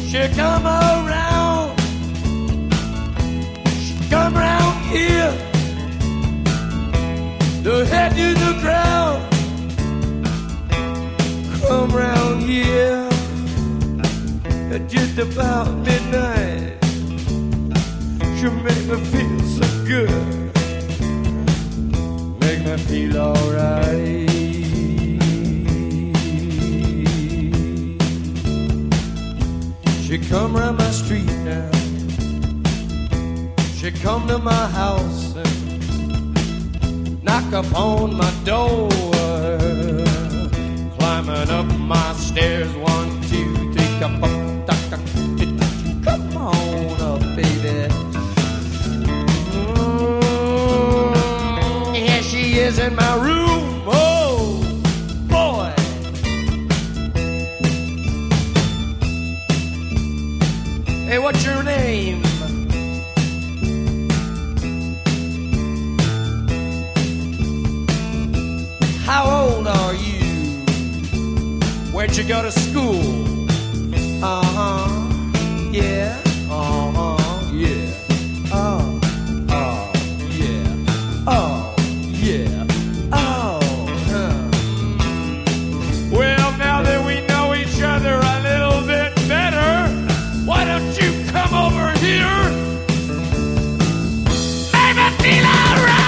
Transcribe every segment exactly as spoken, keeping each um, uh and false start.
She come around, she come around here, the head to the ground, come round here at just about midnight. She make me feel so good, make me feel alright. She come round my street now, she come to my house and knock upon my door, climbing up my stairs, one, two, three, come on, come on up, baby. Mm, here she is in my room, oh boy. Hey, what's your name? How old are you? Where'd you go to school? Uh-huh, yeah, uh-huh, yeah, oh, oh, yeah, oh, yeah, oh, huh. Well, now that we know each other a little bit better, why don't you come over here? Make me feel alright!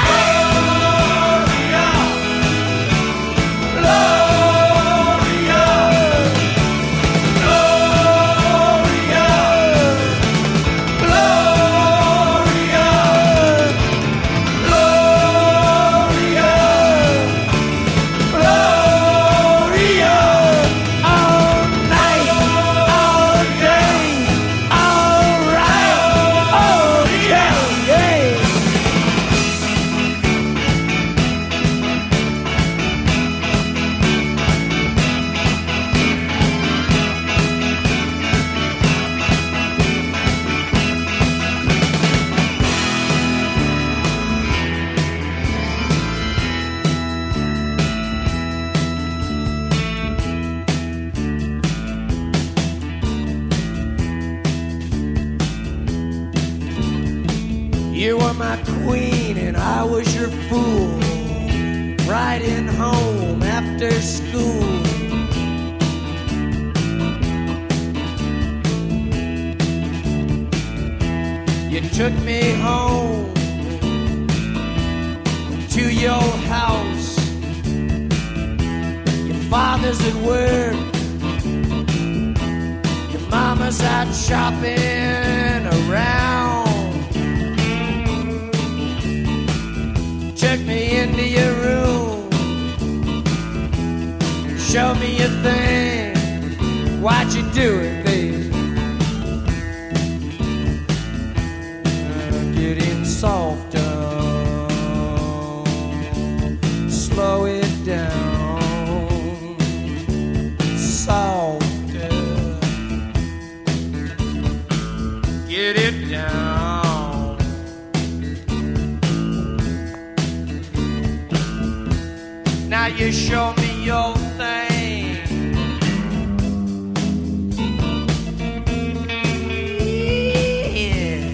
You were my queen and I was your fool, riding home after school. You took me home to your house. Your father's at work, your mama's out shopping around. Took me into your room, show me your thing. Why'd you do it, baby? Uh, getting softer, slow it down, softer, get it down. Now you show me your thing. Yeah.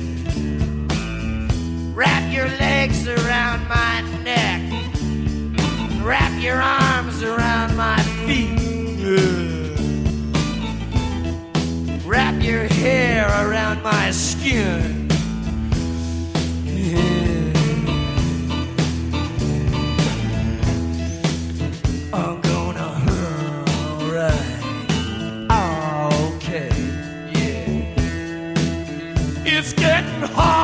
Wrap your legs around my neck, wrap your arms around my feet, yeah. Wrap your hair around my skin. It's getting hard.